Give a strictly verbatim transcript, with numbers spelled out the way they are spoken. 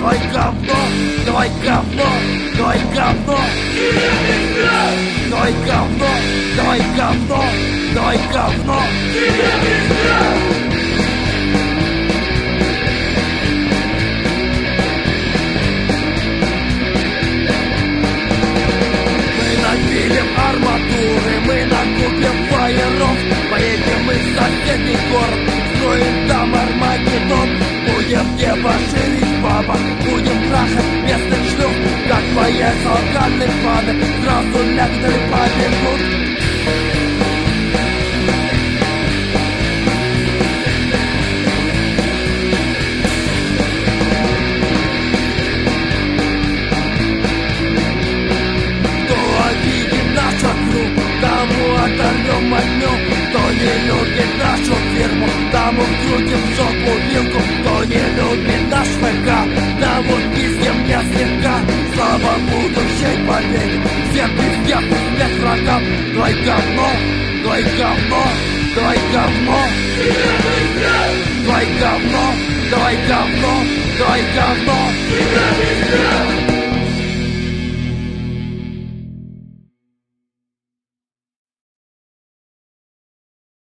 Давай говно, давай говно, давай говно. Давай говно, давай говно, давай говно. Мы напилим арматуры, мы накупим фаеров, поедем мы в соседний город, строим там Армагеддон. Будем дебоширить баба, будем трахать местных шлюх, как боец алканных падок, сразу некоторые побегут. Кто обидит наш округ, тому оторвем огнем. Кто не любит нашу фирму, тому вкрутим в жопу вилку. Кто не любит наш ВК, тому пиздем не слегка. Слава будущей победе, всем пиздец, смерть врагам. Давай говно, давай говно, давай говно. Давай говно, давай говно, давай говно.